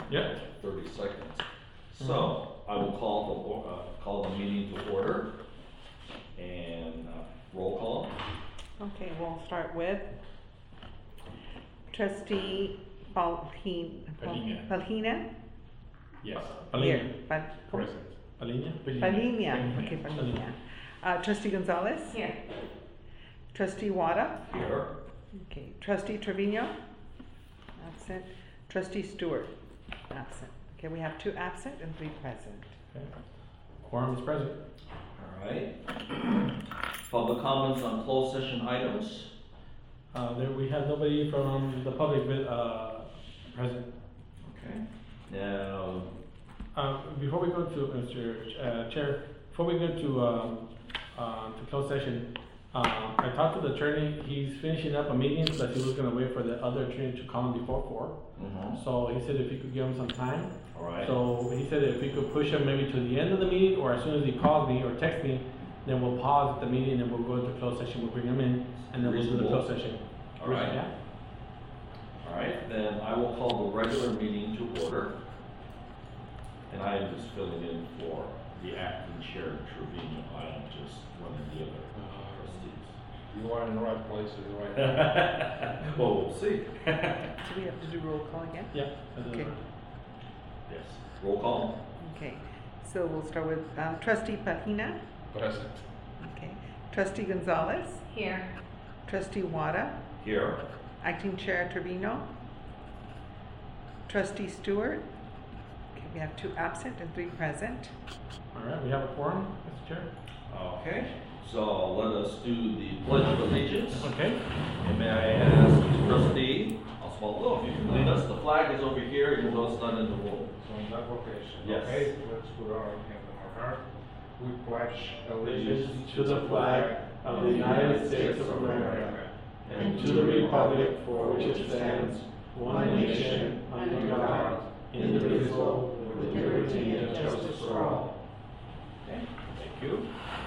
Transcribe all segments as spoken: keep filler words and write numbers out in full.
Yeah. thirty seconds. So, I will call the, uh, call the meeting to order, and, uh, roll call. Okay, we'll start with trustee Palhin, Palhinha. Palhinha? Yes. Here, Pal- Present. Palhinha? Palhinha, okay, Palhinha. Uh, trustee Gonzalez? Here. Trustee Wada? Here. Okay, trustee Trevino? Absent. Trustee Stewart? Absent. Okay, we have two absent and three present. Okay. Quorum is present. Alright. Public comments on closed session items. Uh, there, we have nobody from the public, uh, present. Okay. Now, Uh, before we go to, Mister Ch- uh, Chair, before we go to, um, uh, to closed session, uh, I talked to the attorney, he's finishing up a meeting, but he was gonna wait for the other attorney to call him before four. mhm. So he said if he could give him some time. Alright. So he said if we could push him maybe to the end of the meeting, or as soon as he calls me or texts me, then we'll pause the meeting and we'll go into closed session, we'll bring him in, and then we'll do the Reasonable. closed session. Alright. Yeah? Alright, then I will call the regular meeting to order. And I am just filling in for the acting chair Trevino. I am just one of the other trustees. You are in the right place at the right time. Well, we'll see. Do we have to do roll call again? Yeah. that's it. Okay. Yes. Roll call. Okay, so we'll start with um, trustee Palhinha? Present. Okay. Trustee Gonzalez? Here. Trustee Wada? Here. Acting Chair Trevino? Trustee Stewart? Okay, we have two absent and three present. All right, we have a quorum, Mister Chair. Okay. So let us do the pledge of allegiance. Okay. And may I ask trustee Osvaldo, if you can lead us. The flag is over here, even though it's not in the room. So in that location. Yes. Okay, let's put our hand on our heart. We pledge allegiance To the flag of the United States of America and to the republic for which it stands, one nation, under God, indivisible, with liberty and justice for all. Okay, thank you.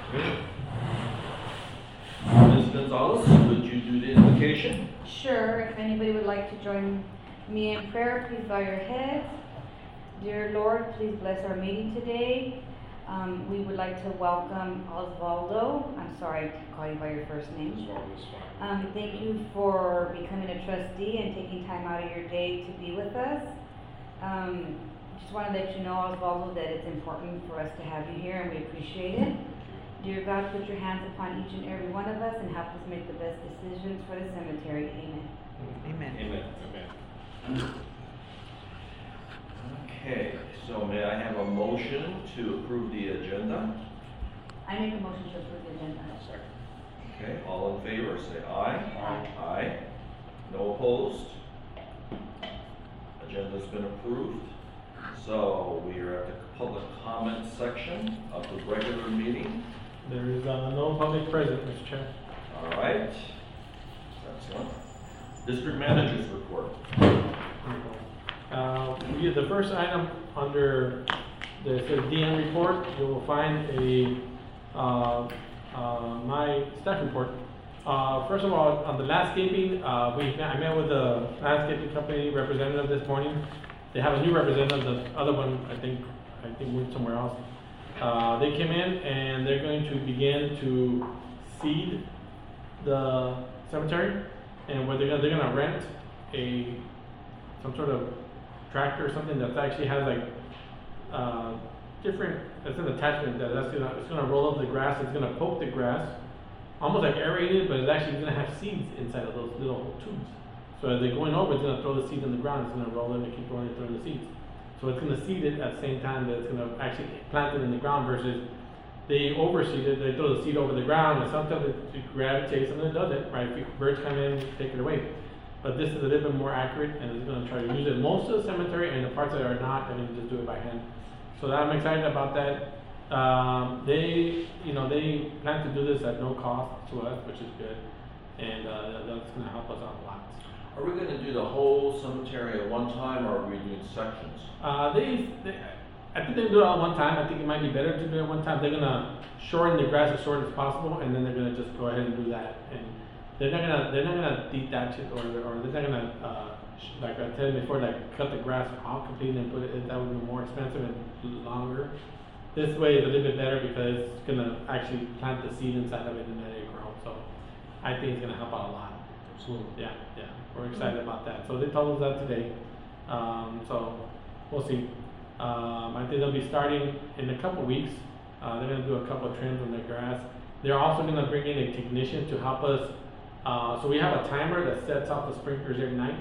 Miz Gonzalez, would you do the invocation? Sure, if anybody would like to join me in prayer, please bow your heads. Dear Lord, please bless our meeting today. Um, we would like to welcome Osvaldo. I'm sorry to call you by your first name. as well as fine. Um, thank you for becoming a trustee and taking time out of your day to be with us. Um, just want to let you know, Osvaldo, that it's important for us to have you here and we appreciate it. Dear God, put your hands upon each and every one of us and help us make the best decisions for the cemetery. Amen. Amen. Amen. Amen. Okay, so may I have a motion to approve the agenda? I make a motion to approve the agenda. Second. Okay, all in favor, say aye. Aye. Aye. No opposed? Agenda's been approved. So we are at the public comment section of the regular meeting. There is uh, no public present, Mister Chair. All right. Excellent. District managers report. Uh, we, the first item under the says D M report, you will find a, uh, uh, my staff report. Uh, first of all, on the landscaping, uh, we, I met with the landscaping company representative this morning. They have a new representative, the other one, I think, I think went somewhere else. Uh, they came in and they're going to begin to seed the cemetery, and what they're gonna, they're gonna rent a, some sort of tractor or something that actually has like, uh, different, it's an attachment that that's gonna, it's gonna roll up the grass, it's gonna poke the grass, almost like aerated, but it's actually gonna have seeds inside of those little tubes. So as they're going over, it's gonna throw the seeds in the ground, it's gonna roll in and keep rolling and throwing the seeds. So it's gonna seed it at the same time that it's gonna actually plant it in the ground versus they overseed it, they throw the seed over the ground and sometimes it, it gravitates and it doesn't, right? If birds come in, take it away. But this is a little bit more accurate and it's gonna try to use it most of the cemetery, and the parts that are not, they're gonna just do it by hand. So that I'm excited about that. Um, they, you know, they plan to do this at no cost to us, which is good. And uh, that's gonna help us out a lot. Are we gonna do the whole cemetery at one time, or are we doing sections? Uh, they, they, I think they do it all at one time. I think it might be better to do it at one time. They're gonna shorten the grass as short as possible, and then they're gonna just go ahead and do that. And they're not gonna, they're not gonna detach it, or, or they're not gonna uh, like I said before, like cut the grass off completely and put it, that would be more expensive and longer. This way is a little bit better because it's gonna actually plant the seed inside of it and let it grow, so I think it's gonna help out a lot. Absolutely. Yeah, yeah, we're excited about that. So they told us that today. Um, so we'll see. Um, I think they'll be starting in a couple weeks. Uh, they're gonna do a couple of trims on the grass. They're also gonna bring in a technician to help us. Uh, so we have a timer that sets off the sprinklers every night.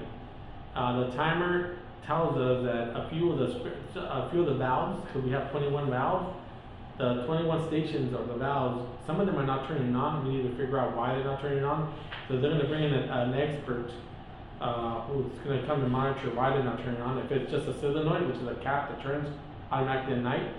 Uh, the timer tells us that a few of the spr- a few of the valves, because we have twenty-one valves, the twenty-one stations or the valves, some of them are not turning on. We need to figure out why they're not turning on. So they're going to bring in a, an expert uh, who's going to come and monitor why they're not turning on. If it's just a solenoid, which is a cap that turns automatically at night,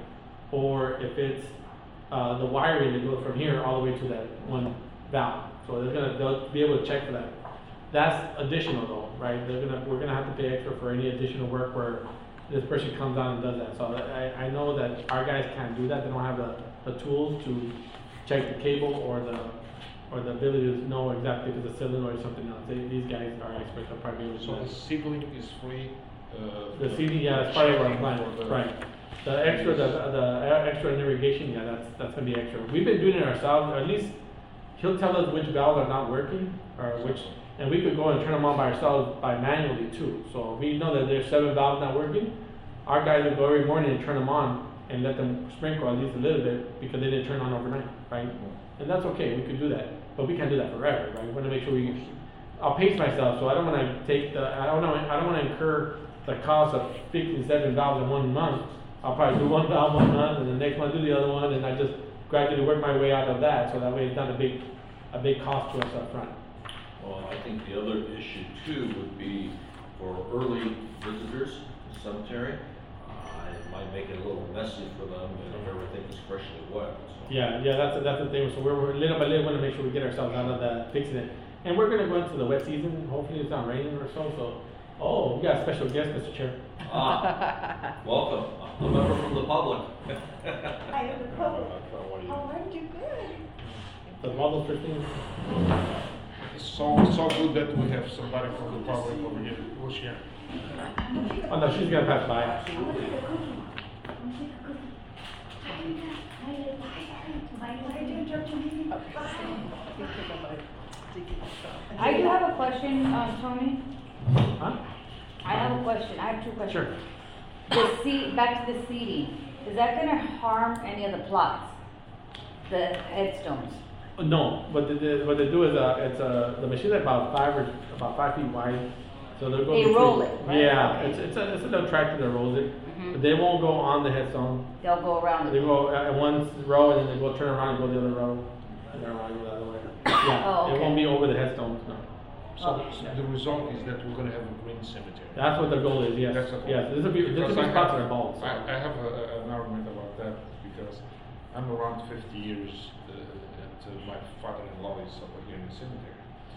or if it's uh, the wiring that goes from here all the way to that one valve. So they're going to they'll be able to check for that. That's additional though, right? They're gonna we're gonna have to pay extra for any additional work where this person comes on and does that. So I, I know that our guys can't do that. They don't have the, the tools to check the cable or the or the ability to know exactly if it's a cylinder or something else. They, these guys are experts. They'll probably be able to do So that. the seedling is free? uh, The C D, yeah, that's part of our checking plan, for the- right. The extra, the, the extra in irrigation, yeah, that's, that's gonna be extra. We've been doing it ourselves, or at least he'll tell us which valves are not working, or which, and we could go and turn them on by ourselves by manually too. So if we know that there's seven valves not working, our guys will go every morning and turn them on and let them sprinkle at least a little bit because they didn't turn on overnight, right? And that's okay, we could do that, but we can't do that forever, right? We wanna make sure we, I'll pace myself, so I don't wanna take the, I don't know, I don't wanna incur the cost of fixing seven valves in one month. I'll probably do one valve one month and the next month do the other one, and I just gradually work my way out of that, so that way it's not a big, a big cost to us up front. Well, I think the other issue too would be for early visitors to the cemetery. Uh, it might make it a little messy for them if everything is freshly wet, so. Yeah, yeah, that's, that's the thing, so we're, we're little by little wanna make sure we get ourselves out of that, fixing it. And we're gonna go into the wet season, hopefully it's not raining or so, so, oh, we got a special guest, Mister Chair. Ah, welcome, a member from the public. I am the public. How are you? Good. The model for things. It's so, so good that we have somebody from the public over here. We'll share. Oh no, she's gonna pass by. I'm gonna take a cookie. I'm gonna take a cookie. Hi, hi, hi, why did you interrupt your meeting? I do have a question, um, Tony. Huh? I have a question, I have two questions. Sure. The seed, back to the seeding, is that gonna harm any of the plots? The headstones? No, what they, did- what they do is, uh, it's, uh, the machine's about five or, about five feet wide, so they'll go. They between- roll it, right? Yeah, Okay. it's, it's a, it's a little tractor that rolls it, Mhm. but they won't go on the headstone. They'll go around They it? go uh, in one row and then they go turn around and go the other row, and then around and go the other way. Yeah, Oh, it okay. won't be over the headstones, no. So Okay. so the result is that we're gonna have a green cemetery. That's what the goal is, yes, That's the goal. yes, this will be, this will Because be I spots have- that are bald, so. I, I have a, a- an argument about that because I'm around fifty years, uh, and uh, my father-in-law is over here in the cemetery.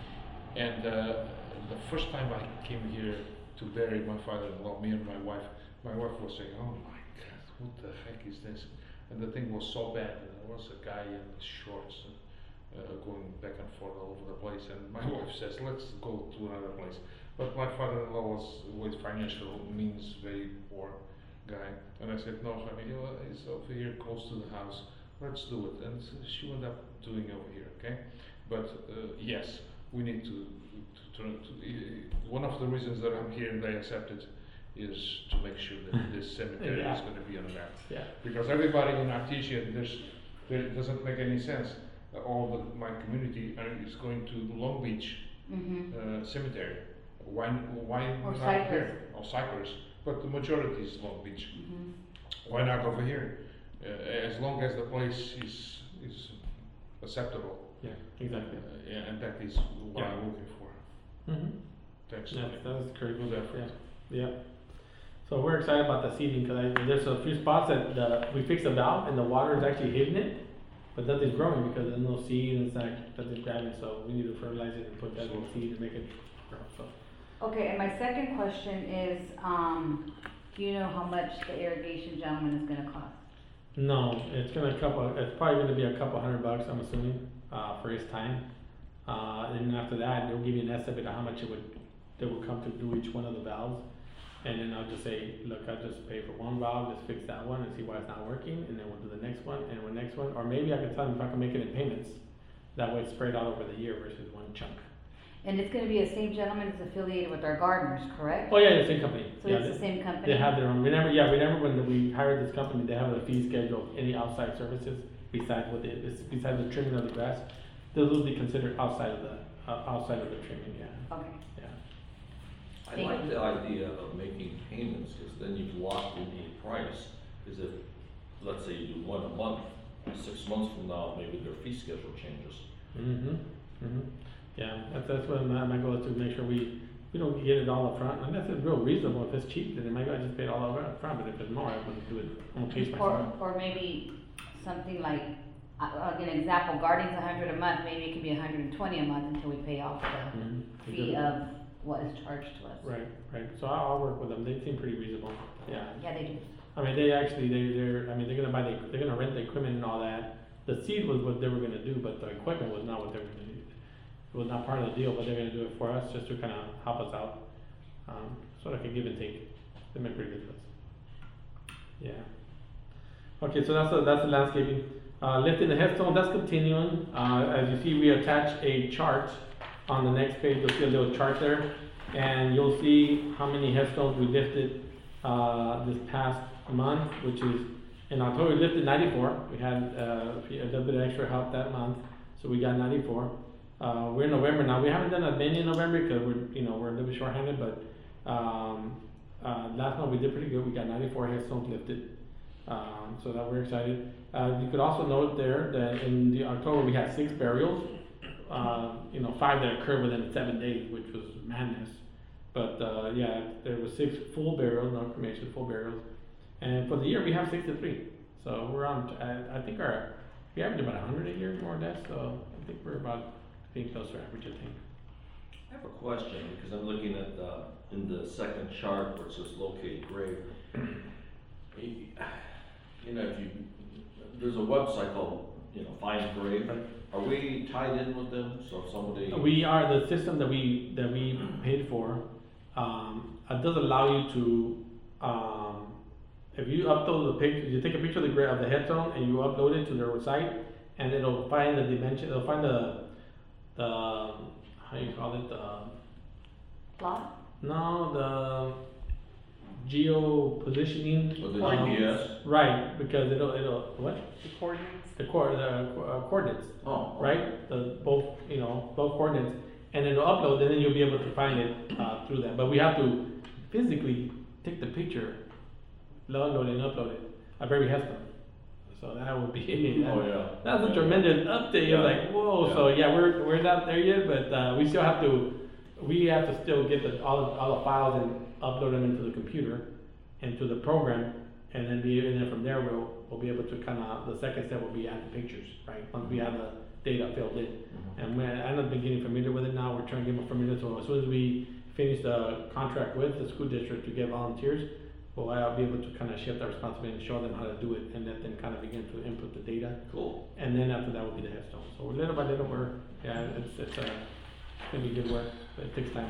And uh, the first time I came here to bury my father-in-law, me and my wife, my wife was saying, "Oh my God, what the heck is this?" And the thing was so bad. And there was a guy in shorts uh, going back and forth all over the place. And my wife says, "Let's go to another place." But my father-in-law was with financial means, very poor guy. And I said, "No, honey, you know, it's over here close to the house. Let's do it." And so she ended up doing over here, okay? But uh, yes, we need to, to turn to, uh, one of the reasons that I'm here and I accepted is to make sure that this cemetery Yeah. is going to be on the map. Yeah. Because everybody in Artesia, there's, there it doesn't make any sense. Uh, all the, my community are, is going to Long Beach Mm-hmm. uh, Cemetery. Why, why Or not Cypress. here? Or Cypress. But the majority is Long Beach. Mm-hmm. Why not over here? Uh, as long as the place is is acceptable. Yeah, exactly. Uh, yeah, and that is what Yeah. I'm looking for. Mm-hmm. Thanks. Yeah, Tony. that was great. Good effort. Yeah, yeah. So we're excited about the seeding because there's a few spots that the, we fixed the valve and the water is actually hitting it, but nothing's growing because there's no seed and it's not, nothing's grabbing. So we need to fertilize it and put that in seed and make it grow. So Okay, and my second question is, um, do you know how much the irrigation gentleman is gonna cost? no, it's gonna couple. It's probably gonna be a couple hundred bucks. I'm assuming uh, for his time. Uh, and then after that, they'll give you an estimate of how much it would they will come to do each one of the valves. And then I'll just say, look, I'll just pay for one valve, just fix that one and see why it's not working, and then we'll do the next one, and the next one, or maybe I can tell them if I can make it in payments. That way it's spread out over the year versus one chunk. And it's gonna be the same gentleman that's affiliated with our gardeners, correct? Oh, yeah, the same company. So Yeah, it's they- the same company? They have their own, remember, yeah, remember when we hired this company, they have a fee schedule of any outside services besides what it is, besides the trimming of the grass. Those will be considered outside of the, uh, outside of the trimming, yeah, Okay. yeah. I Thank like you. the idea of making payments, because then you've locked in a price, because if, let's say you do one a month, six months from now, maybe their fee schedule changes. Mm-hmm, mm-hmm, yeah, that's, that's what my, my goal is to make sure we, we don't get it all up front. And that's real reasonable. If it's cheap, then maybe I just pay it all up front, but if it's more, I wouldn't do it, I'm gonna pace Or, myself. or maybe something like, uh, uh, an example, gardening's a hundred a month, maybe it could be a hundred and twenty a month until we pay off the Mhm. fee of what is charged to us. Right, right, so I'll, I'll work with them, they seem pretty reasonable, yeah. Yeah, they do. I mean, they actually, they, they're, I mean, they're gonna buy the, they're gonna rent the equipment and all that. The seed was what they were gonna do, but the equipment was not what they were gonna do. It was not part of the deal, but they're gonna do it for us, just to kinda help us out. Um, sort of like a give and take. They make pretty good with us. Yeah. Okay, so that's the, that's the landscaping. Uh, lifting the headstone, that's continuing. Uh, as you see, we attach a chart on the next page. You'll see a little chart there, and you'll see how many headstones we lifted uh, this past month, which is in October we lifted ninety-four. We had uh, a little bit of extra help that month, so we got ninety-four. Uh, we're in November now. We haven't done as many in November because we're, you know, we're a little bit short-handed, but um, uh, last month we did pretty good. We got ninety-four headstones lifted, um, so that we're excited. Uh, you could also note there that in the October we had six burials. Uh, you know, five that occurred within seven days, which was madness. But uh, yeah, there was six full burials, no cremation, full burials. And for the year we have sixty-three. So we're on. I, I think our we average about one hundred a year, more or less. So I think we're about being close to average, I think. I have a question, because I'm looking at the, in the second chart where it says locate grave. You know, if you, there's a website called, you know, Find Grave. Are we tied in with them? So if somebody. We are the system that we that we paid for. Um, it does allow you to, um, if you upload the picture, you take a picture of the gra- of the headstone and you upload it to their site, and it'll find the dimension. It'll find the the how you call it the Plot? no the geo positioning. Or the um, G P S? Right, because it'll it'll what The coordinates? the core the uh, coordinates. Oh. Right? The both, you know, both coordinates, and it'll upload, and then you'll be able to find it uh, through that. But we have to physically take the picture, download it, and upload it. A very headstone. So that would be. Oh, yeah. That's a Yeah. tremendous update. Yeah. It's like whoa. Yeah. So yeah, we're we're not there yet, but uh, we still have to. We have to still get the, all the, all the files and upload them into the computer, into the program, and then be and then from there we'll we'll be able to kind of the second step will be add the pictures, right? Once we have the data filled in, Mhm. and when I've been getting familiar with it now, we're trying to get more familiar. So as soon as we finish the contract with the school district to get volunteers, we'll uh, be able to kind of shift our responsibility and show them how to do it, and let them kind of begin to input the data. Cool. And then after that will be the headstone. So little by little, we're, yeah, it's, it's, uh, it's gonna be good work, but it takes time.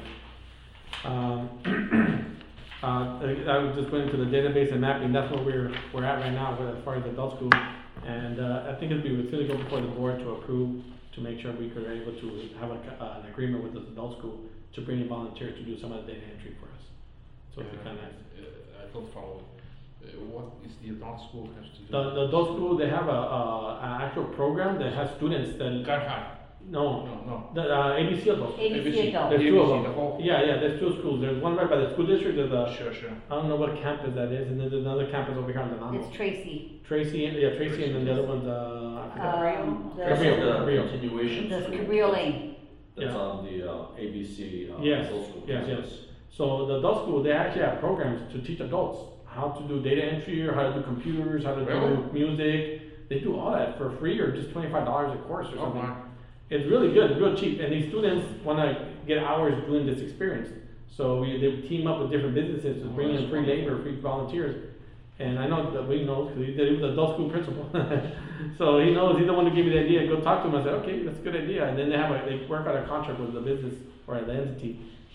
Um, uh, I I was just went into the database and mapping, that's where we're, we're at right now with, as far as adult school. And, uh, I think it'd be, it's gonna go before the board to approve, to make sure we could able to have a, uh, an agreement with the adult school to bring in volunteers to do some of the data entry for us. So it's Uh, kind of nice. uh, I don't follow. Uh, what is the adult school has to do? The, the adult school, they have a, a, an actual program that has students that, Garhan. no, No, no. the, uh, A B C adult. A B C adult. There's two of A B C, them. the whole- Yeah, yeah, there's two schools. There's one right by the school district. There's a, Sure, sure. I don't know what campus that is, and then there's another campus over here on the Nano. It's Tracy. Tracy, and- yeah, Tracy, and then the other one's, uh, I forgot. Um, This Cabrillo, is the Cabrillo. continuation. The school Cabrillo Lane. That's Yeah. on the, uh, A B C, uh, Yes, middle school. yes, campus. yes. So the adult school, they actually have programs to teach adults how to do data entry, or how to do computers, how to Really? do music. They do all that for free, or just twenty-five dollars a course or Oh, something. my. It's really good, real cheap, and these students want to get hours doing this experience. So we, they team up with different businesses to Oh, bring in that's free wonderful. labor, free volunteers. And I know that we know, because he did it with the adult school principal. So he knows, he's the one who gave me the idea, go talk to him. I said, okay, that's a good idea. And then they have a, they work out a contract with the business or the entity,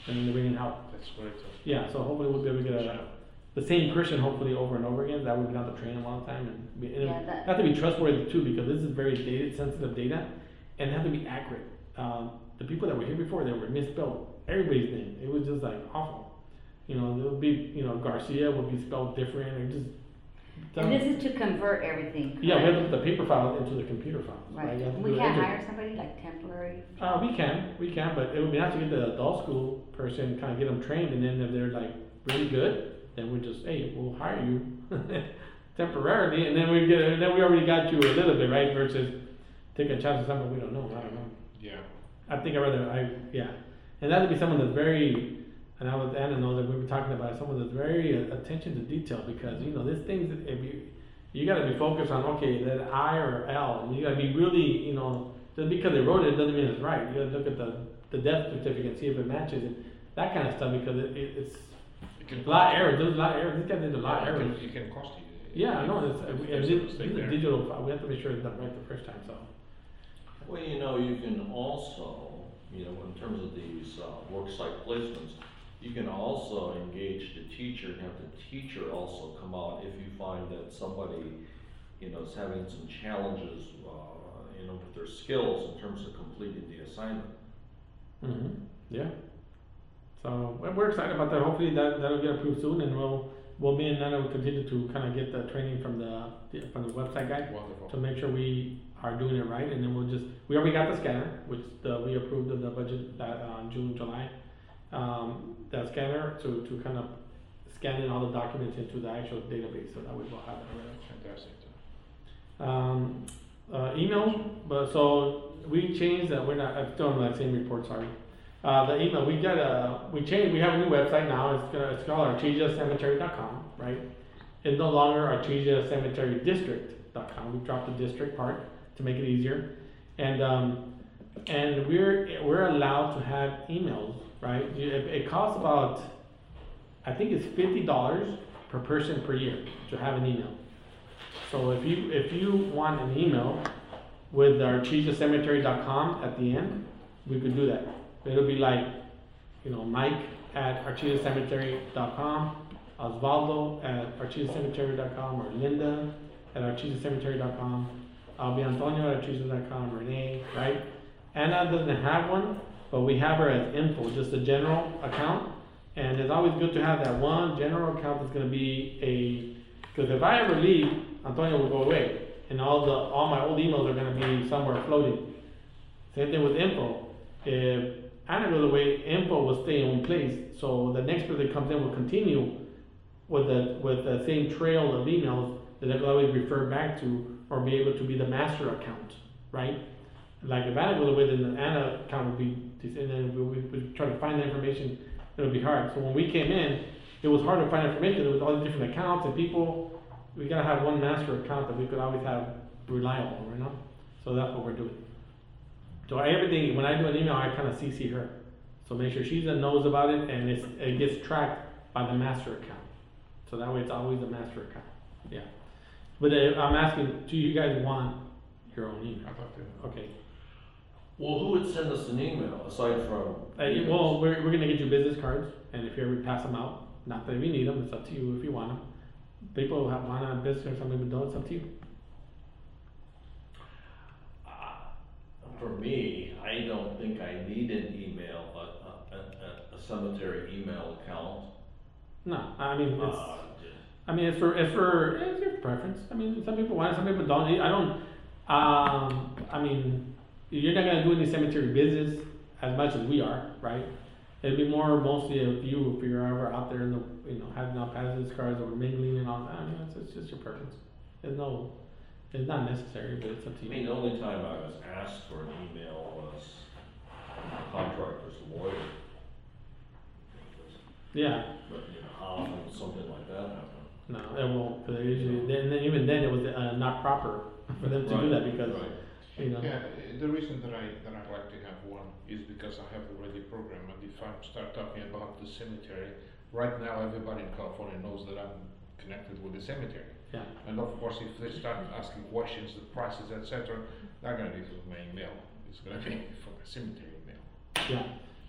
and then they bring in help. That's great. Yeah, so hopefully we'll be able to get a, the same person hopefully over and over again. That way we don't have to train them all the time, and, be, and Yeah, it that- have to be trustworthy too, because this is very data sensitive data, and it have to be accurate. Um, the people that were here before, they were misspelled everybody's name. It was just like awful. You know, there would be, you know, Garcia would be spelled different, or just. And this is to convert everything, Yeah, we have to correct? put the paper file into the computer file. Right, You have to we do it can't every- hire somebody like temporary? Uh, we can, we can, but it would be nice to get the adult school person, kind of get them trained, and then if they're like really good, then we just, hey, we'll hire you temporarily, and then we get, and then we already got you a little bit, right? Versus take a chance on something we don't know. I don't know. Yeah. I think I would rather, I yeah, and that would be someone that's very, and I was Anna knows that we were talking about someone that's very uh, attention to detail, because you know this things if you you got to be focused on okay that I or L, and you got to be really you know just because they wrote it doesn't mean it's right. You got to look at the the death certificate and see if it matches and that kind of stuff, because it, it, it's It can a lot of cost you. errors. There's a lot of errors. This guy did a lot of Yeah, errors. It can, it can cost you. Yeah, I know. It's, If and there's a this, mistake this is there. a digital file. We have to make sure it's done right the first time. So. Well, you know, you can also, you know, in terms of these uh, worksite placements, you can also engage the teacher and have the teacher also come out if you find that somebody, you know, is having some challenges, uh, you know, with their skills in terms of completing the assignment. Mm-hmm. Yeah. So we're we're excited about that. Hopefully that that'll get approved soon, and we'll we'll be and Nana will continue to kind of get the training from the the- from the website guy Wonderful. to make sure we are doing it right, and then we'll just we already got the scanner, which the, we approved of the budget that uh, June July. Um, that scanner to to kind of scan in all the documents into the actual database, so that way we'll have it already. Fantastic. Um, uh, email, but so we changed that. We're not. I'm still on that same report. Sorry. Uh, the email we got a we changed. We have a new website now. It's gonna it's called artesia cemetery dot com. Right. It's no longer artesia cemetery district dot com. We dropped the district part to make it easier, and um, and we're we're allowed to have emails. Right. It, it costs about I think it's fifty dollars per person per year to have an email. So if you if you want an email with artesia cemetery dot com at the end, we could do that. It'll be like, you know, Mike at artesia cemetery dot com, Osvaldo at artesia cemetery dot com, or Linda at artesia cemetery dot com. I'll be Antonio at artesia dot com, Renee, right? Anna doesn't have one, but we have her as info, just a general account. And it's always good to have that one general account that's going to be a, because if I ever leave, Antonio will go away, and all the all my old emails are going to be somewhere floating. Same thing with info. If Anna goes away, info will stay in one place. So the next person that comes in will continue with the with the same trail of emails that they will always refer back to, or be able to be the master account, right? Like if Anna goes away, then the Anna account would be, and then we we, we try to find the information. It would be hard. So when we came in, it was hard to find information. There was all these different accounts and people. We gotta have one master account that we could always have reliable, you know. So that's what we're doing. So everything, when I do an email, I kind of C C her. So make sure she knows about it, and it's, it gets tracked by the master account. So that way it's always the master account. Yeah. But uh, I'm asking, do you guys want your own email? I'd like to. Okay. Well, who would send us an email aside from? Uh, well, we're, we're gonna get you business cards, and if you ever pass them out, not that we need them, it's up to you if you want them. People have want a business or something, but don't, it's up to you. Uh, For me, I don't think I need an email, a, a, a, a cemetery email account. No, I mean, it's, Uh, I mean, it's for, it's for, it's your preference. I mean, some people want it, some people don't. I don't, um, I mean, you're not gonna do any cemetery business as much as we are, right? It'd be more mostly of you if you're ever out there in the, you know, having out business cards or mingling and all that. I mean, it's, it's just your preference. There's no, it's not necessary, but it's up to I you. mean, the only time I was asked for an email was a contractor's lawyer. Yeah, But, you know, how often would something like that happen? no, it won't, because usually, then, then even then, it was uh, not proper for them to do that because, Right. you know. Yeah, uh, the reason that I that I like to have one is because I have already a program, and if I start talking about the cemetery, right now everybody in California knows that I'm connected with the cemetery. Yeah. And of course, if they start asking questions, the prices, et cetera, they're gonna be through my email. It's gonna be from the cemetery email. Yeah,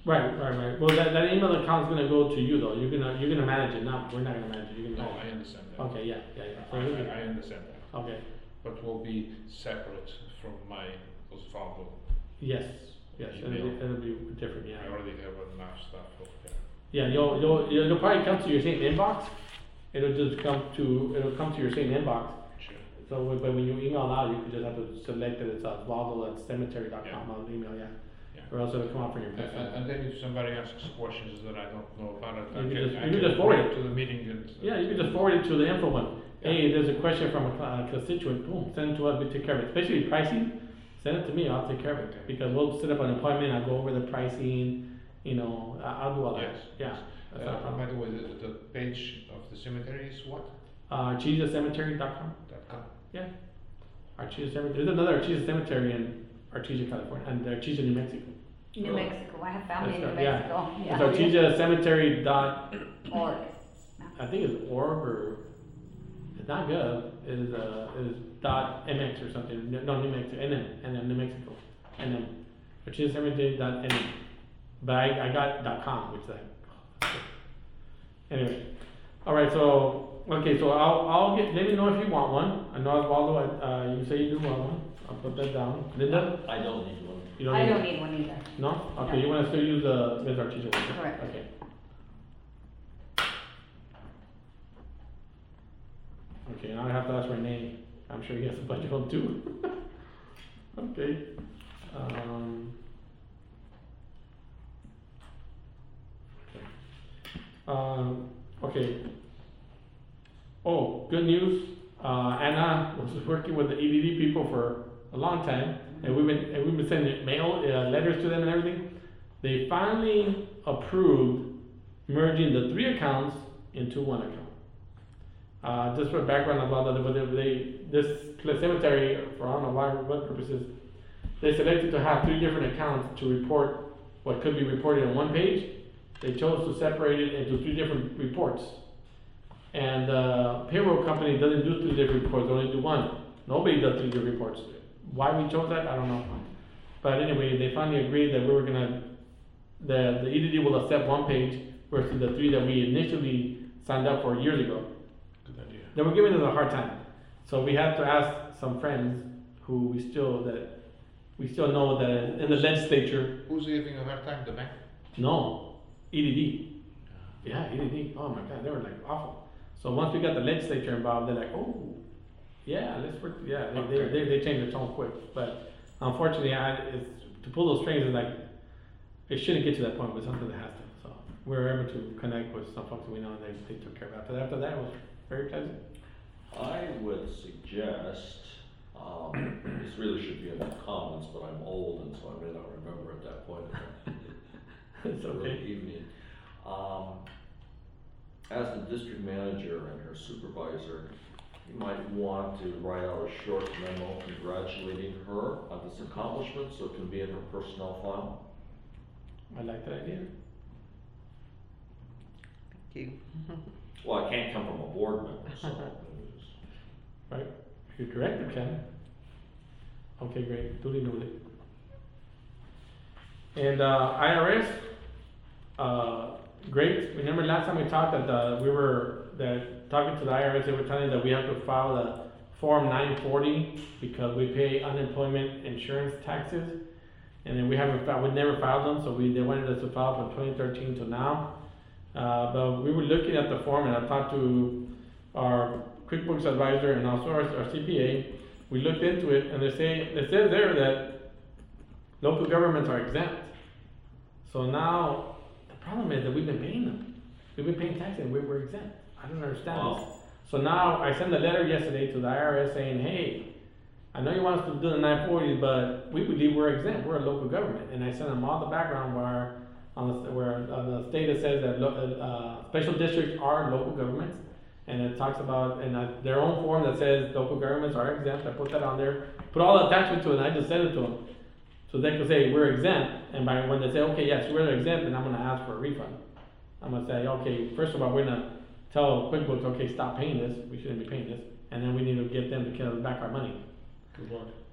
Right, right, right. Well, that, that email account's gonna go to you though. You're gonna, you're gonna manage it, not, we're not gonna manage it, you're No, gonna I manage understand it. that. Okay, yeah, yeah, yeah. So I, we can- I, I understand that, Okay, but will be separate from my Osvaldo. yes, yes, it'll be, Email. it'll be different, yeah. I already have enough stuff over there. Yeah, you'll, you'll, it'll probably come to your same inbox. It'll just come to, it'll come to your same inbox. Sure. So, when- but when you email out, you can just have to select that it's Osvaldo at cemetery dot com on the email, yeah. Yeah. Or else it'll come out from your And, personal. and then if somebody asks questions that I don't know about it, I You can can, just- I you can can just forward bring it. to the meeting and. uh, Yeah, you can just forward it to the info one. Hey, Yeah. there's a question from a cl- uh, constituent, boom, send it to us, we take care of it. Especially pricing, send it to me, I'll take care of it. Okay. Because we'll set up an appointment, I'll go over the pricing, you know, I- I'll do all that. Yes. Yeah. That's not a Uh, problem. by the way, the, the page of the cemetery is what? Uh, archisa cemetery dot com. Dot com. Yeah. Archisa Cemetery. There's another Archisa Cemetery in Artesia, California, and Artesia, New Mexico. New Oh. Mexico, I have family in New That's right, yeah. Mexico. It's Artesia Cemetery dot, Org. I think it's org or, it's not gov, it is, uh, it is dot mx or something, no, New Mexico, N M, N M, New Mexico, N M. Artesia Cemetery dot N M. But I, I got dot com, which is like, anyway. Alright, so, okay, so I'll, I'll get, let me know if you want one. I know Osvaldo, uh, you say you do want one. I'll put that down. Linda? I don't need one. You don't I need don't need one either. No? Okay, No. you wanna still use the Miz Artesia one? Correct. Okay. Okay, now I have to ask Renee. I'm sure he has a bunch of them too. Okay. Um. Okay. Um, okay. Oh, good news. Uh, Anna was working with the E D D people for a long time, and we've been and we've been sending mail uh, letters to them and everything. They finally approved merging the three accounts into one account. Uh, just for background about that, they, they this cemetery, for I don't know why, what purposes, they selected to have three different accounts to report what could be reported on one page. They chose to separate it into three different reports. And uh, payroll company doesn't do three different reports, they only do one. Nobody does three different reports. Why we chose that, I don't know. But anyway, they finally agreed that we were gonna, the, the E D D will accept one page versus the three that we initially signed up for years ago. Good idea. They were giving us a hard time. So we had to ask some friends who we still, that, we still know that in the legislature, Who's giving a hard time, the bank? no, E D D. Yeah, E D D, oh my God, they were like awful. So once we got the legislature involved, they're like, oh, yeah, let's work, yeah, they, they, Okay. they, they changed their tone quick. But unfortunately, I, it's, to pull those strings is like, it shouldn't get to that point, but something that has to. So we were able to connect with some folks we know, and they, they took care of it. After that, after that, it was very pleasant. I would suggest, um, this really should be in the comments, but I'm old and so I may not remember at that point in the It's early okay. evening. Um, as the district manager and her supervisor, you might want to write out a short memo congratulating her on this accomplishment so it can be in her personnel file. I like that idea. Thank you. Well, it can't come from a board member, so. it was- Right? If you're directed, Ken. Okay, great. Duly noted. And uh, I R S, uh, great. Remember last time we talked that uh, we were that talking to the I R S, they were telling that we have to file the Form nine forty because we pay unemployment insurance taxes, and then we haven't filed, we never filed them, so we they wanted us to file from twenty thirteen to now. Uh, but we were looking at the form, and I talked to our QuickBooks advisor and also our, our C P A. We looked into it, and they say it says there that local governments are exempt. So now the problem is that we've been paying them. We've been paying taxes, and we were exempt. I don't understand this. Wow. So now I sent a letter yesterday to the I R S saying, hey, I know you want us to do the nine forty, but we believe we're exempt. We're a local government, and I sent them all the background where on the where on the state it says that lo- uh, special districts are local governments. And it talks about, and uh, their own form that says local governments are exempt, I put that on there, put all the attachment to it, and I just sent it to them. So they could say, we're exempt, and by when they say, okay, yes, we're exempt, then I'm gonna ask for a refund. I'm gonna say, okay, first of all, we're gonna tell QuickBooks, okay, stop paying this, we shouldn't be paying this, and then we need to get them to give us back our money. Good luck.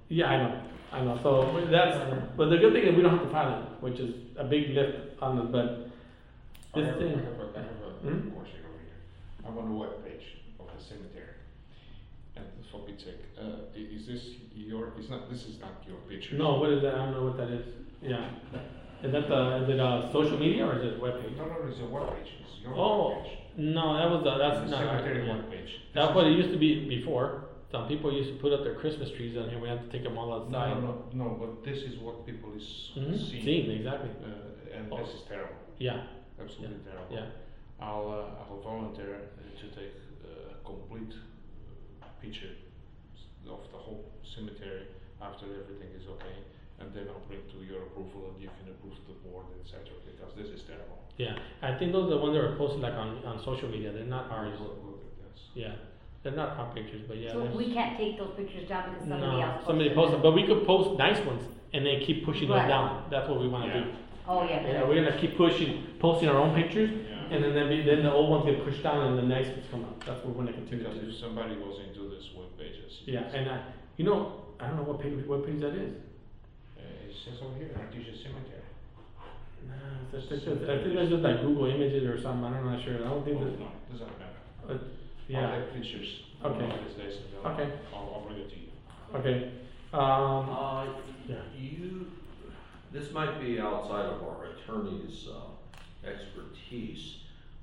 Yeah, I know, I know, so that's, but the good thing is we don't have to file it, which is a big lift on us, but I this have, thing. I have a, I have a Hmm? question over here. I'm on the webpage of the cemetery. And for Pete's sake, uh, i- is this your, it's not, this is not your picture? No, what is that? I don't know what that is. Yeah. Is that the, is it uh social media or is it webpage? No, no, it's a webpage, it's your Oh, webpage. no, that was, uh, that's It's not. the cemetery yeah. webpage. That's This what is- it used to be before. Some people used to put up their Christmas trees on here. We had to take them all No, outside. no, no, no, but this is what people is Mhm. seeing. Seeing, exactly. Uh, and Oh. this is terrible, Yeah, absolutely terrible. yeah. I'll, uh, I'll volunteer uh, to take a complete uh, picture of the whole cemetery after everything is okay, and then I'll bring to your approval and you can approve the board, et cetera, because this is terrible. Yeah, I think those are the ones that are posted like on, on social media. They're not ours. Look, look at this. Yeah, they're not our pictures, but yeah. So there's- we can't take those pictures down because somebody no, else posted somebody them. posted, but we could post nice ones and then keep pushing Right. them down. That's what we want to Yeah. do. Oh, yeah. Yeah, we're gonna keep pushing, posting our own pictures, Yeah. and then then, be, then the old ones get pushed down and the nice ones come up. That's what we're gonna continue to Because do. if somebody was into this webpage, it's. Yeah, and I, you know, I don't know what page, what page that is. Uh, it says over here, Artesia Cemetery. Nah, it's just- it's just- I think that's just like Google Images or something. I'm not sure. I don't think Oh, that. no, doesn't matter. Uh, I'll yeah. have pictures. Okay. one of these days and then Okay. I'll, I'll bring it to you. Okay. Um. Uh, Yeah. you, this might be outside of our attorney's, uh, expertise,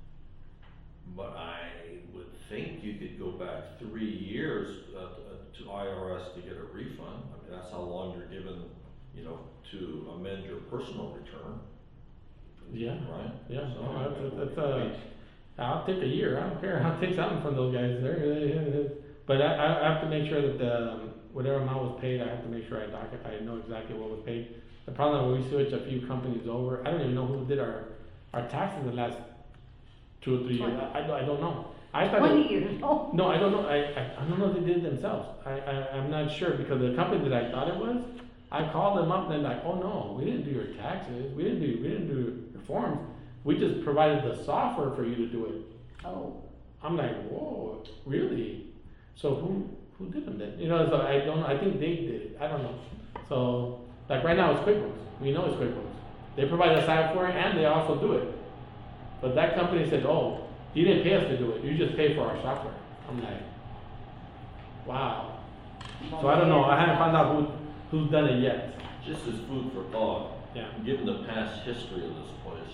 but I would think you could go back three years, uh, to I R S to get a refund. I mean, that's how long you're given, you know, to amend your personal return, Yeah. right? Yeah. So, No, that's, that's, uh, I'll take a year. I don't care. I'll take something from those guys there. But I, I have to make sure that the um, whatever amount was paid, I have to make sure I doc I know exactly what was paid. The problem when we switched a few companies over, I don't even know who did our our taxes the last two or three years. I, I, don't- I don't know. I thought. Twenty It, years, no. no, I don't know. I, I I don't know if they did it themselves. I, I I'm not sure because the company that I thought it was, I called them up and they're like, oh no, we didn't do your taxes. We didn't do we didn't do your forms. We just provided the software for you to do it. Oh, I'm like, whoa, really? So who who did them then? You know, so I don't know. I think they did it. I don't know. So like right now it's QuickBooks. We know it's QuickBooks. They provide a software and they also do it. But that company said, oh, you didn't pay us to do it. You just pay for our software. I'm like, wow. So I don't know. I haven't found out who who's done it yet. Just as food for thought, Yeah. given the past history of this place,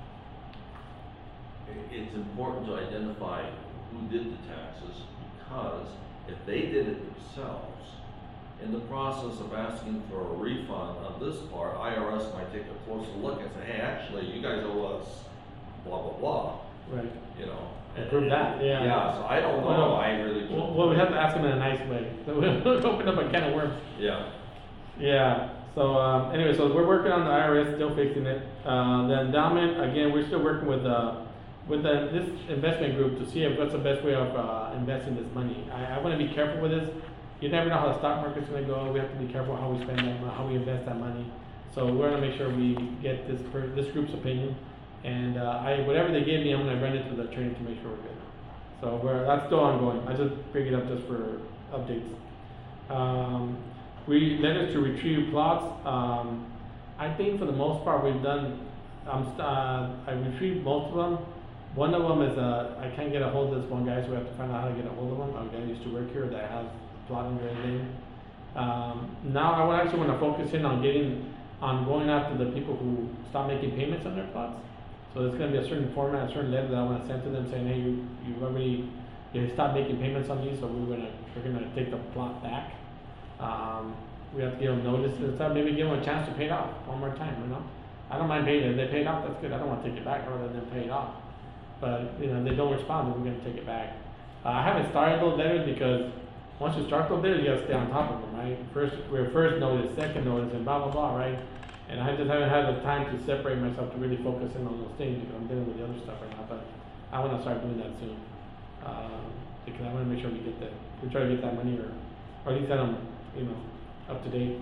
i- it's important to identify who did the taxes, because if they did it themselves, in the process of asking for a refund on this part, I R S might take a closer look and say, hey, actually, you guys owe us blah, blah, blah, Right. you know? And prove that, yeah. Yeah, so I don't Well, know, I really. Well, well, we have to ask them in a nice way. So we'll open up a can of worms. Yeah. Yeah, so, um, anyway, so we're working on the I R S, still fixing it. Uh, the endowment, again, we're still working with, uh, with the, this investment group to see if what's the best way of, uh, investing this money. I, I wanna be careful with this. You never know how the stock market's gonna go. We have to be careful how we spend that, mo- how we invest that money. So we're gonna make sure we get this, per- this group's opinion. And, uh, I, whatever they give me, I'm gonna run it to the attorney to make sure we're good. So we're, that's still ongoing. I just bring it up just for updates. Um, we letters to retrieve plots. Um, I think for the most part we've done. I'm st- uh, I retrieved most of them. One of them is uh, I can't get a hold of this one guy, so we have to find out how to get a hold of him. A guy who used to work here that has a plot under his name. Um, now I would actually want to focus in on getting on going after the people who stop making payments on their plots. So there's going to be a certain format, a certain letter that I want to send to them saying, hey, you you already you stopped making payments on these, so we're gonna we're gonna take the plot back. Um, we have to give them notice and stuff, maybe give them a chance to pay it off one more time, you know? I don't mind paying it, if they pay it off, that's good, I don't wanna take it back rather than pay it off. But, you know, if they don't respond, then we're gonna take it back. Uh, I haven't started those letters because once you start those letters, you gotta stay on top of them, right? First, we're first notice, second notice, and blah, blah, blah, right? And I just haven't had the time to separate myself to really focus in on those things because I'm dealing with the other stuff right now, but I wanna start doing that soon. Um, because I wanna make sure we get that, we try to get that money or, or at least that I'm, you know, up to date.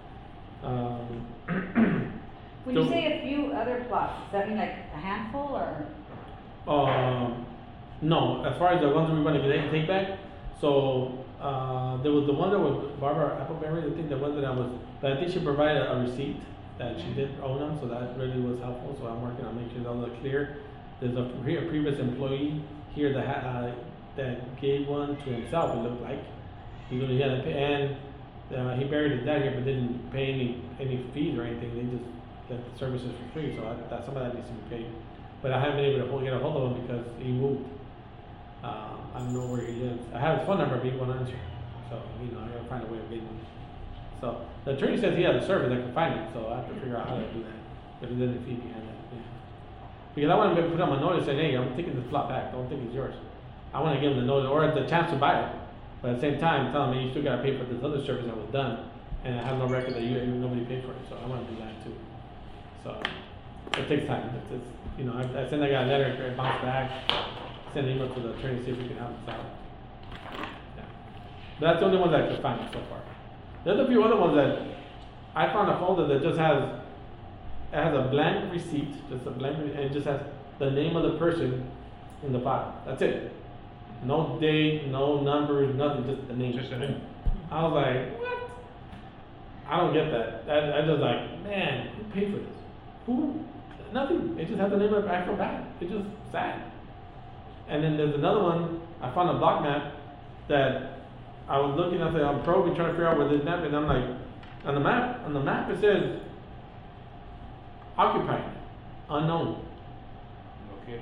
Um, when you So- say a few other plots, does that mean like a handful or? Um, no, as far as the ones we want to get take back, So, uh, there was the one that was Barbara Appleberry, I think the one that I was, but I think she provided a receipt that she did own them, so that really was helpful, so I'm working on making sure those are clear. There's a pre- a previous employee here that had, uh, that gave one to himself, it looked like. He really had to pay, and, uh, he buried his dad here, but didn't pay any, any fees or anything, they just get the services for free, so I, that, some of that needs to be paid. But I haven't been able to hold- get a hold of him because he moved. Uh, I don't know where he lives. I have his phone number, but he won't answer. So, you know, I gotta find a way of getting him. So, the attorney says he has a service that can find him, so I have to figure out how to do that. If there's any fee behind that, yeah. Because I want to put on a notice saying, hey, I'm taking this plot back, don't think it's yours. I wanna give him the notice, or the chance to buy it. But at the same time, tell him, hey, you still gotta pay for this other service that was done, and I have no record that you, nobody paid for it, so I wanna do that too. So, it takes time. It's, it's, you know, I, I sent that guy a letter, it bounced back, send an email to the attorney, see if we can help us out. Yeah. But that's the only ones I could find so far. There's a few other ones that, I found a folder that just has, it has a blank receipt, just a blank, and it just has the name of the person in the file. That's it. No date, no numbers, nothing, just the name. Just the name. I was like, what? I don't get that. I, I just like, man, who paid for this? Who? Nothing. It just has the name of the actual bag. It's just sad. And then there's another one, I found a block map that I was looking at, the, I'm probing, trying to figure out where this map is, and I'm like, on the map, on the map it says, occupied, unknown. Okay.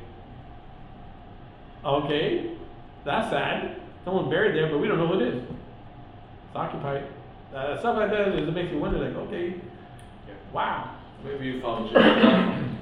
Okay, that's sad. Someone's buried there, but we don't know who it is. It's occupied. Uh, stuff like that, it makes you wonder, like, okay, Yeah. wow. Maybe you found Jimmy Hoffman.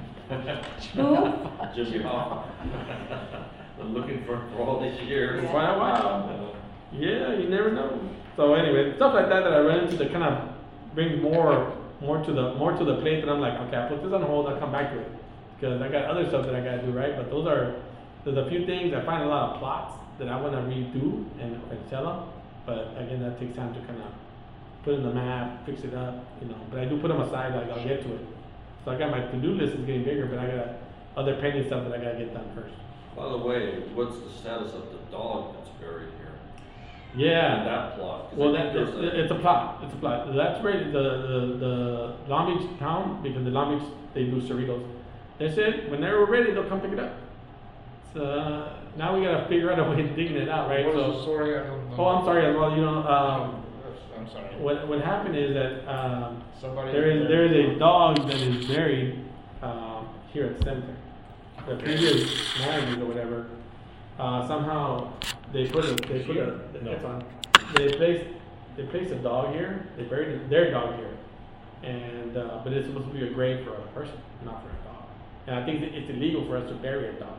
Who? Jimmy Hoffman. I'm looking for him for all these years. It's quite a while. Yeah, you never know. So anyway, stuff like that that I run into that kind of brings more, more to the, more to the plate. That I'm like, okay, I'll put this on hold. I'll come back to it because I got other stuff that I gotta do, right? But those are, there's a few things. I find a lot of plots that I want to redo and, and sell them. But again, that takes time to kind of put in the map, fix it up, you know. But I do put them aside. Like I'll get to it. So I got my to-do list is getting bigger, but I got other pending stuff that I gotta get done first. By the way, what's the status of the dog that's buried here? Yeah. In that plot? 'Cause Well, I that, think it's, there's a- it's a plot, it's a plot. That's right, the, the, the Long Beach town, because the Long Beach, they do Cerritos. They said, when they're ready, they'll come pick it up. So, uh, now we gotta figure out a way of digging it out, right? What is So, the story? I don't know. oh, I'm sorry as well, you know, um, I'm sorry. what, what happened is that, um, Somebody. there is, there is a dog that is buried, um, here at the cemetery. The Okay. previous managers or whatever, uh, somehow they put a, they put a, No. it's on, they placed, they placed a dog here, they buried their dog here. And, uh, but it's supposed to be a grave for a person, not for a dog. And I think that it's illegal for us to bury a dog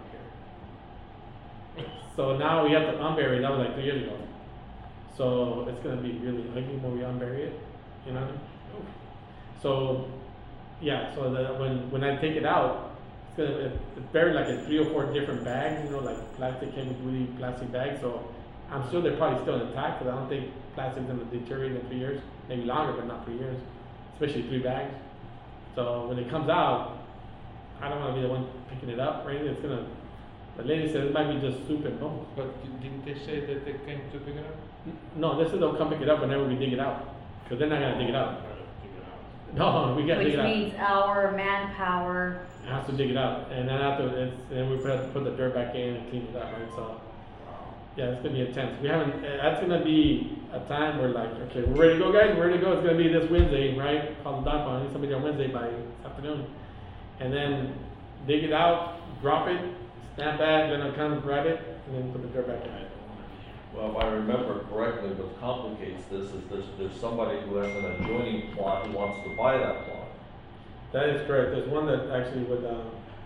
here. So now we have to unbury it, that was like three years ago. So it's gonna be really ugly when we unbury it, you know? So, yeah, so that when, when I take it out, it's gonna, it- it's buried like in three or four different bags, you know, like plastic, chemical, plastic bags, so I'm sure they're probably still intact, because I don't think plastic's gonna deteriorate in three years, maybe longer, but not three years, especially three bags. So when it comes out, I don't wanna be the one picking it up, or anything, it's gonna, the lady said it might be just soup and bones. But di- didn't they say that they came to pick it up? No, this is they'll come pick it up whenever we dig it out, because they're not gonna dig it out. Dig it out. No, we gotta dig Which it out. means our manpower. I have to dig it out, and then after it's, then we have to put the dirt back in and clean it up, right? So, yeah, it's gonna be intense. We haven't. Uh, that's gonna be a time where like, okay, we're ready to go, guys. We're ready to go. It's gonna be this Wednesday, right? Call the dog pound. I need somebody on Wednesday by this afternoon, and then dig it out, drop it, snap back, then I'll come grab it, and then put the dirt back in. Well, if I remember correctly, what complicates this is there's, there's somebody who has an adjoining plot who wants to buy that plot. That is correct. There's one that actually would. Uh,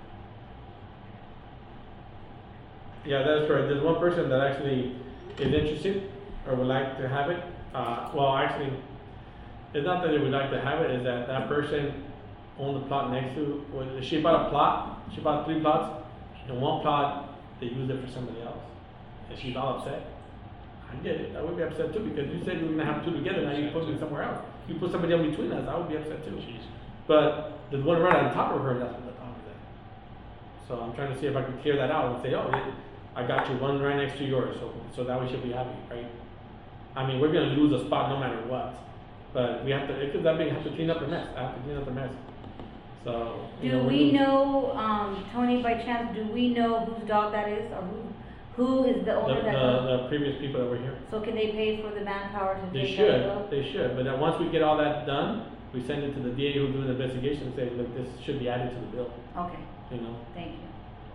yeah, that is correct. There's one person that actually is interested or would like to have it. Uh, well, actually, it's not that they would like to have it. Is that that person owned the plot next to? Well, she bought a plot. She bought three plots, and one plot they used it for somebody else, and she's all upset. I get it. I would be upset too because you said you were gonna have two together. Now you put me somewhere else. You put somebody in between us. I would be upset too. But there's one right on top of her, that's what the problem is at. So I'm trying to see if I can clear that out and say, oh, it, I got you one right next to yours, so, so that way she'll be happy, right? I mean, we're gonna lose a spot no matter what, but we have to, because that being, have to clean up the mess, I have to clean up the mess. So, you know, Do we're we losing- know, um, Tony, by chance, do we know whose dog that is, or who, who is the The, owner that? the, the previous people that were here. So can they pay for the manpower to They take that should, dog? they should, but then once we get all that done, we send it to the D A who's doing the investigation and say, look, this should be added to the bill, Okay, you know? thank you.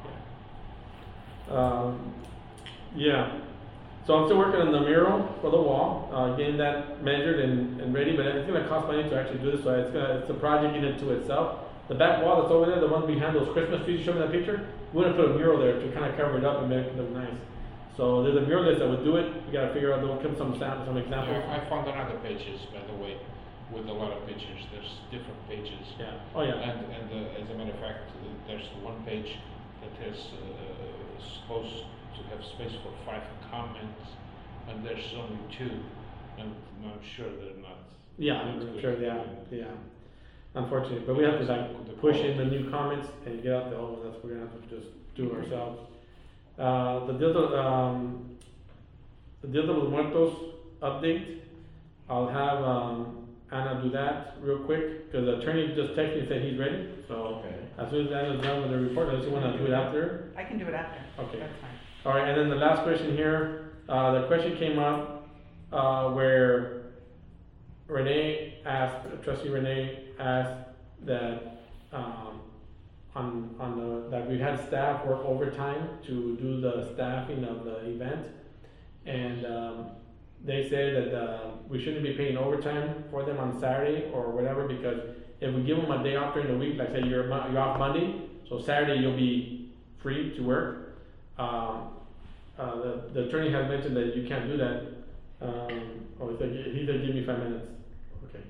Um, yeah, so I'm still working on the mural for the wall, uh, getting that measured and, and ready, but it's gonna cost money to actually do this, so it's gonna, it's a project in and to itself. The back wall that's over there, the one behind those Christmas trees you showed me that picture, we're gonna put a mural there to kinda cover it up and make it look nice. So there's a muralist that would do it, we gotta figure out, there'll come some samples, some examples. Yeah, I found another pages, by the way, with a lot of pictures. There's different pages. Yeah, oh yeah, And, and uh, as a matter of fact, uh, there's one page that has uh, supposed to have space for five comments, and there's only two, and I'm sure they're not. yeah, not I'm good. sure, yeah, yeah. Unfortunately, but we have to like push in the new comments and get out the old ones, that's what we're gonna have to just do ourselves. Uh, the Dildo, um, the Dildo de los Muertos update, I'll have, um, Anna do that real quick, cause the attorney just texted me and said he's ready, so Okay. as soon as Anna's done with the report, unless you wanna do it after. I can do it after. Okay. That's fine. Alright, and then the last question here, uh, the question came up, uh, where Renee asked, trustee Renee asked that, um, on, on the, that we had staff work overtime to do the staffing of the event. And, um, they said that, uh, we shouldn't be paying overtime for them on Saturday or whatever, because if we give them a day off during the week, like say you're, Mon- you're off Monday, so Saturday you'll be free to work. Um, uh, the, the attorney has mentioned that you can't do that. Um, oh, he said, he said, give me five minutes. Okay.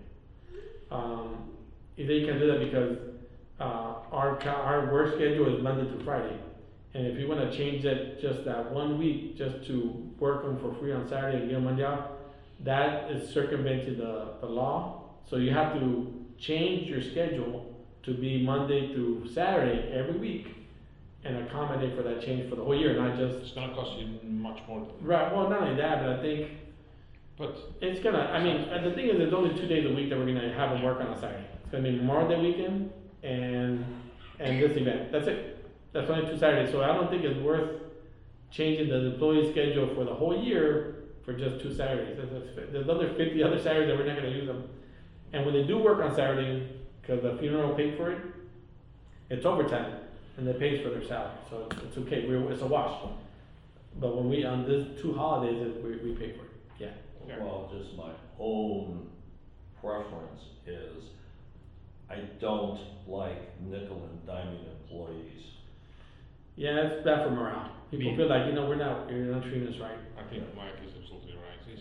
Um, he said you can't do that because, uh, our, ca- our work schedule is Monday to Friday. And if you wanna change it just that one week, just to work them for free on Saturday and give them Monday off, that is circumventing the, the law. So you have to change your schedule to be Monday through Saturday every week and accommodate for that change for the whole year, not just. It's gonna cost you much more. Than Right, well, not only that, but I think But it's gonna, I mean, and the thing is, there's only two days a week that we're gonna have them work on a Saturday. It's gonna be Memorial Day weekend and, and this event, that's it. That's only two Saturdays, so I don't think it's worth changing the employee schedule for the whole year for just two Saturdays. There's, there's- there's other fifty other Saturdays that we're not gonna use them. And when they do work on Saturday, cause the funeral paid for it, it's overtime, and they pays for their salary, so it's, it's okay, we're, it's a wash. But when we, on this two holidays, it- we, we pay for it, yeah. Yeah. Well, just my own preference is, I don't like nickel and diming employees. Yeah, it's bad for morale. People Me. feel like, you know, we're not, you're not treating us right. I think Mike is absolutely right. This,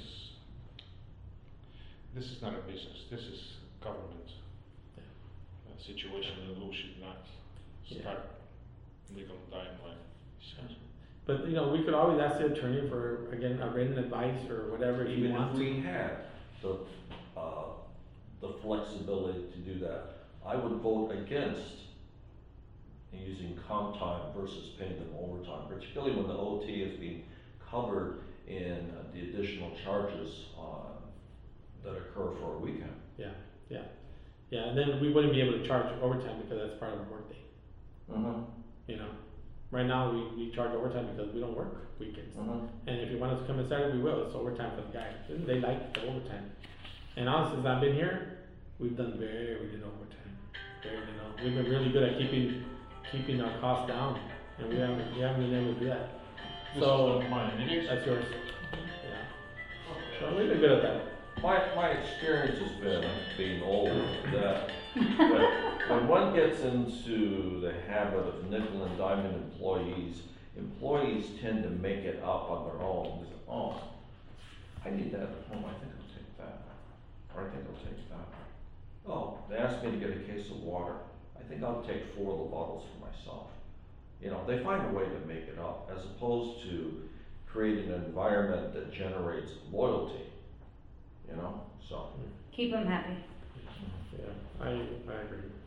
this is not a business. This is government uh, situation, and we should not Yeah. start legal dying like he says. But, you know, we could always ask the attorney for, again, a written advice or whatever if you Even want if to. we had the, uh, the flexibility to do that, I would vote against using comp time versus paying them overtime, particularly when the O T is being covered in uh, the additional charges, uh, that occur for a weekend. Yeah, yeah. Yeah, and then we wouldn't be able to charge overtime because that's part of our workday, Mm-hmm. you know? Right now, we, we charge overtime because we don't work weekends. Mm-hmm. And if you want us to come in Saturday, we will. It's overtime for the guys. They like the overtime. And honestly, since I've been here, we've done very little overtime. Very little. We've been really good at keeping keeping our costs down, and we haven't we haven't been able to do that. This So is not mine. It is. that's yours. Yeah. So we've been good at that. My, my experience has been, being old, that when, when one gets into the habit of nickel and diamond employees, employees tend to make it up on their own. They say, oh, I need that at home, I think I'll take that, or I think I'll take that. Oh, they asked me to get a case of water, I think I'll take four of the bottles for myself. You know, they find a way to make it up, as opposed to creating an environment that generates loyalty. You know, so. Keep them happy. Yeah, I I agree.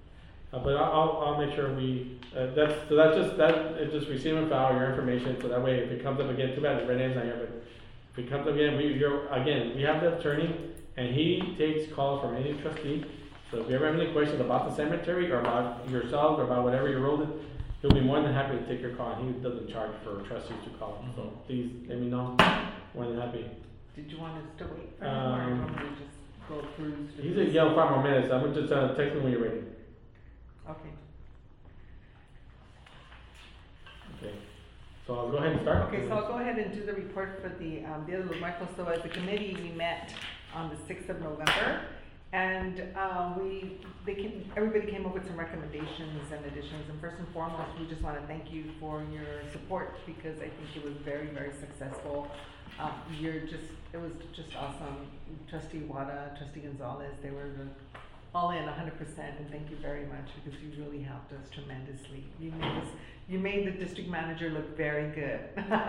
Uh, but I'll, I'll, I'll make sure we, uh, that's, so that's just, that, it's just receive and file your information, so that way if it comes up again, too bad that Renee's not here, but if it comes up again, we, you're, again, we have the attorney, and he takes calls from any trustee. So if you ever have any questions about the cemetery, or about yourself, or about whatever you're rolling, he'll be more than happy to take your call, and he doesn't charge for trustees to call him, so please let me know, more than happy. Did you want us to wait for him, or do you want me to just go through? He said, yeah, five more minutes, I'm gonna just, uh, text me when you're ready. Okay. Okay, so I'll go ahead and start. Okay, so I'll go ahead and do the report for the, um, Dia de los Muertos. So as a committee, we met on the sixth of November, and, uh, we, they came, everybody came up with some recommendations and additions, and first and foremost, we just wanna thank you for your support, because I think it was very, very successful. Um, you're just, it was just awesome. Trustee Wada, Trustee Gonzalez, they were the, all in one hundred percent, and thank you very much, because you really helped us tremendously. You made us, you made the district manager look very good.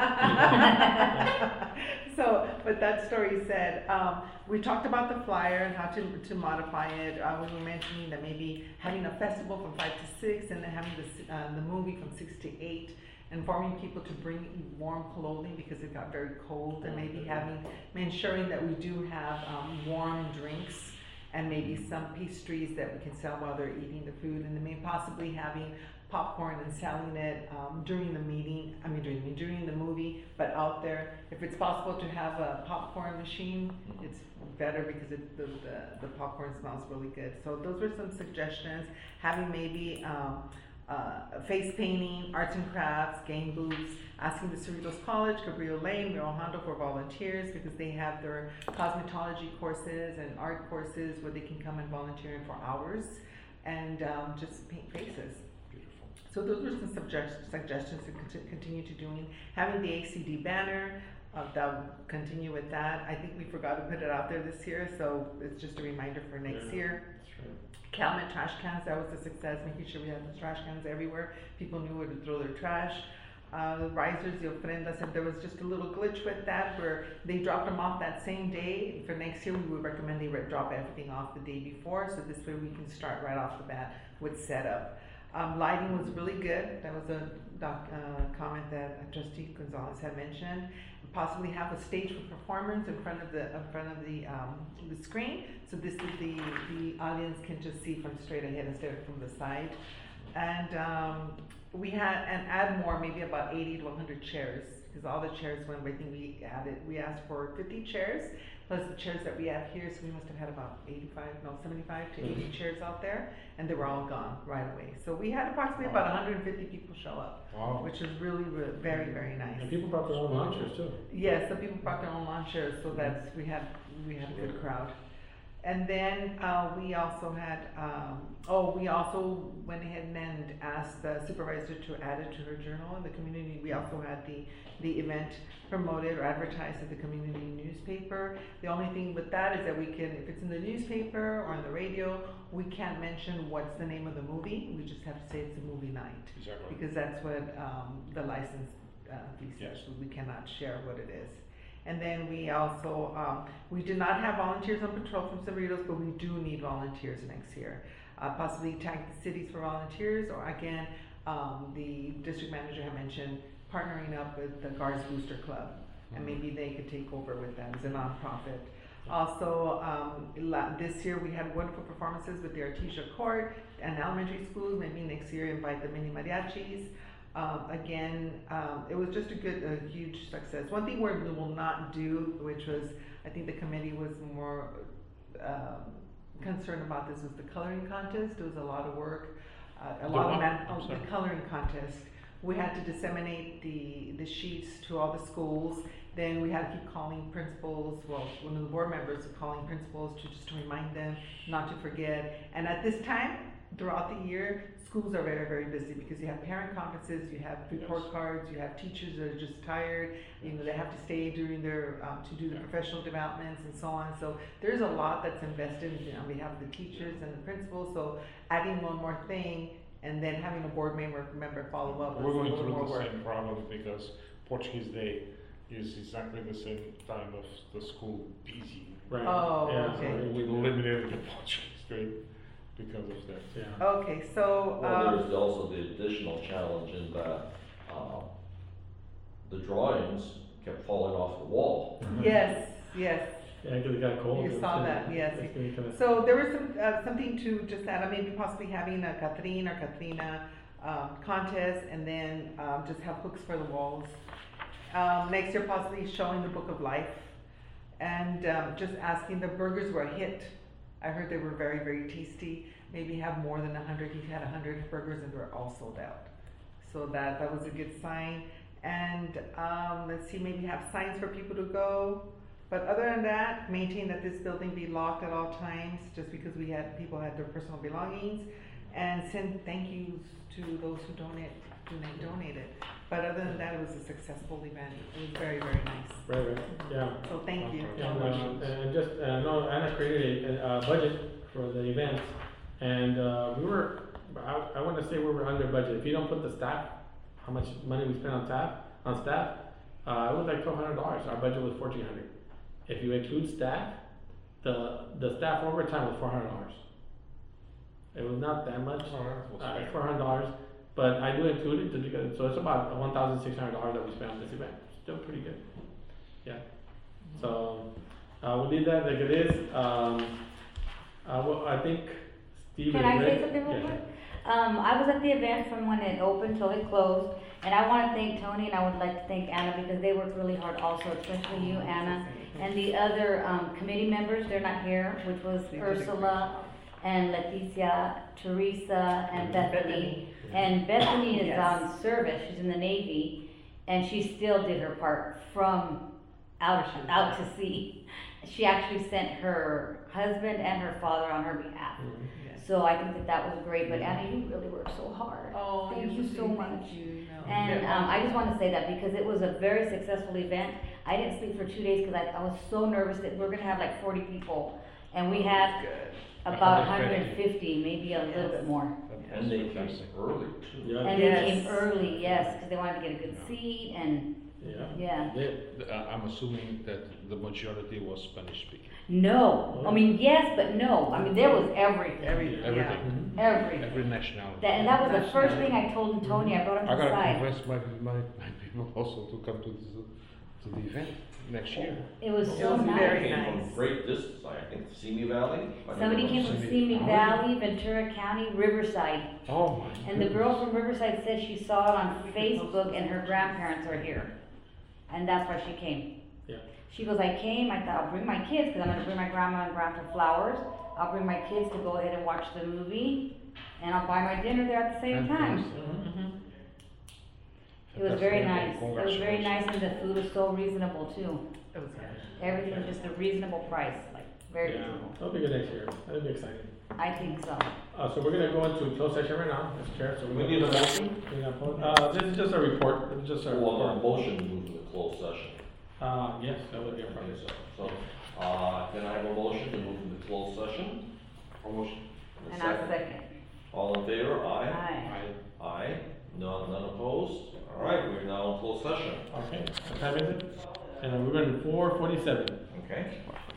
So, but that story said, um, we talked about the flyer and how to, to modify it. Uh, we were mentioning that maybe having a festival from five to six, and then having the, uh, the movie from six to eight, informing people to bring warm clothing because it got very cold, and maybe having, ensuring that we do have, um, warm drinks, and maybe some pastries that we can sell while they're eating the food, and then maybe possibly having popcorn and selling it um, during the meeting, I mean during, during the movie, but out there. If it's possible to have a popcorn machine, it's better, because it, the, the, the popcorn smells really good. So those were some suggestions. Having maybe um, uh, face painting, arts and crafts, game booths, asking the Cerritos College, Cabrillo Lane, Rio Hondo for volunteers, because they have their cosmetology courses and art courses where they can come and volunteer for hours, and um, just paint faces. Beautiful. So those are some suggest suggestions to conti continue to doing. Having the A C D banner, uh, that will continue with that. I think we forgot to put it out there this year, so it's just a reminder for next Yeah, year. that's right. Calumet trash cans, that was a success, making sure we had the trash cans everywhere. People knew where to throw their trash. Uh, the risers, the ofrendas, and there was just a little glitch with that where they dropped them off that same day. For next year, we would recommend they drop everything off the day before, so this way we can start right off the bat with setup. Um, lighting was really good. That was a doc, uh, comment that uh, Trustee Gonzalez had mentioned. Possibly have a stage for performers in front of the in front of the um, the screen, so this is the the audience can just see from straight ahead instead of from the side. And um, we had and add more, maybe about eighty to one hundred chairs, because all the chairs went. I think we added we asked for fifty chairs plus the chairs that we have here, so we must have had about eighty-five, no, seventy-five to eighty chairs out there, and they were all gone right away. So we had approximately about one hundred fifty people show up, Wow. which is really, really very, very nice. And people brought their own launchers too. Yes, some people brought their own lawn chairs, so that's, we had, we had a good crowd. And then, uh, we also had, um, oh, we also went ahead and asked the supervisor to add it to her journal in the community. We also had the, the event promoted or advertised at the community newspaper. The only thing with that is that we can, if it's in the newspaper or on the radio, we can't mention what's the name of the movie. We just have to say it's a movie night. Exactly. Because that's what, um, the license, uh, fee says, Yes. so we cannot share what it is. And then we also, um, we did not have volunteers on patrol from Cerritos, but we do need volunteers next year. Uh, possibly tag the cities for volunteers, or again, um, the district manager had mentioned partnering up with the Guards Booster Club, and maybe they could take over with them as a nonprofit. Also, um, la this year we had wonderful performances with the Artesia Court and elementary schools. Maybe next year invite the mini mariachis. Um, again, um, it was just a good, a huge success. One thing we will not do, which was, I think the committee was more um, concerned about this, was the coloring contest. It was a lot of work, uh, a The lot what? of man I'm oh, sorry. the coloring contest. We had to disseminate the the sheets to all the schools. Then we had to keep calling principals. Well, one of the board members was calling principals to just to remind them not to forget. And at this time, throughout the year, schools are very, very busy because you have parent conferences, you have report Yes. cards, you have teachers that are just tired, you know, they have to stay during their, um, to do the professional developments and so on. So there's a lot that's invested in, on behalf of the teachers and the principals. So adding one more thing and then having a board member, member follow up was a We're going little more through the work. same problem because Portuguese Day is exactly the same time of the school busy. Right. Oh, Yeah, okay. so We eliminated the Portuguese Day because of that. Yeah. Okay, so, Well, um, there's also the additional challenge in that, uh, the drawings kept falling off the wall. yes, yes. Yeah, because it got cold. You saw that, yes. It's gonna kinda- So there was some, uh, something to just add, on maybe possibly having a Catherine or Katrina, um, contest, and then, um, just have hooks for the walls. Um, next year possibly showing the Book of Life, and, um, just asking, the burgers were a hit. I heard they were very, very tasty, maybe have more than a hundred, he had a hundred burgers and they were all sold out. So that, that was a good sign, and, um, let's see, maybe have signs for people to go. But other than that, maintain that this building be locked at all times, just because we had, people had their personal belongings, and send thank yous to those who donate, who they donated. But other than that, it was a successful event, it was very, very nice, Right, right, yeah. so thank you. Yeah, and, uh, and just, uh, no, Anna created a, a budget for the event, and, uh, we were, I, I wanna say we were under budget. If you don't put the staff, how much money we spent on staff, on staff, uh, it was like twelve hundred dollars, our budget was fourteen hundred. If you include staff, the, the staff overtime was four hundred dollars. It was not that much, Oh, that was uh, fair. four hundred dollars, but I do include it to, because- so it's about one thousand six hundred dollars that we spent on this event, still pretty good, yeah. So, uh, we'll leave that like it is, um, uh, well, I think Steve. Can and I say Rick- something real yeah, quick? Um, I was at the event from when it opened till it closed, and I wanna thank Tony and I would like to thank Anna because they worked really hard also, especially you, Anna. And the other, um, committee members, they're not here, which was They did a great Ursula and Leticia, Teresa and Bethany. Bethany. And Bethany is Yes. on service, she's in the Navy, and she still did her part from out, out to sea. She actually sent her husband and her father on her behalf. Mhm. Yes. So I think that that was great, but Anna, you really worked so hard. Oh, Thank you so thank much. you, you know. And, Yeah. um, I just wanna say that because it was a very successful event. I didn't sleep for two days because I, I was so nervous that we're gonna have like forty people. And we had Good. about one hundred hundred and fifty, maybe a little bit more. And they came early too. Yeah. And they Yes. came early, yes, cause they wanted to get a good seat and, Yeah. yeah. Yeah. Uh, I'm assuming that the majority was Spanish speaking. No, I mean, yes, but no. I mean, there was everything, Every, yeah. Everything. everything. Every nationality. That, and that was the first thing I told Tony, I brought him I to the gotta side. convince my, my, my people also to come to this, to the event next year. It was It so was nice. very Came nice. from great distance, I think, Simi Valley. if I Somebody remember. came from Simi Simi Valley. Valley, Ventura County, Riverside. Oh my. And the goodness. girl from Riverside said she saw it on Facebook and her grandparents are here. And that's why she came. Yeah. She goes, I came, I thought I'll bring my kids, cause I'm gonna bring my grandma and grandpa flowers. I'll bring my kids to go ahead and watch the movie, and I'll buy my dinner there at the same time. Fantastic. Mhm. It was very nice. Fantastic. It was very nice and the food was so reasonable too. It was good. Everything was just a reasonable price, like, very Yeah, reasonable. that'll be good next year, that'll be exciting. I think so. Uh, so we're gonna go into closed session right now, Mister Chair, so. We we're need a gonna- motion? we got po- Uh, this is just a report, it's just a Well, a report. motion to move to the closed session. Uh, yes, that would be a Okay, problem. so, so, uh, can I have a motion to move to the closed session? A motion. And a And I second. All in favor, aye? Aye. I, Aye, none, none opposed? All right, we're now in closed session, Okay, what time is it? And we're in four forty-seven. okay?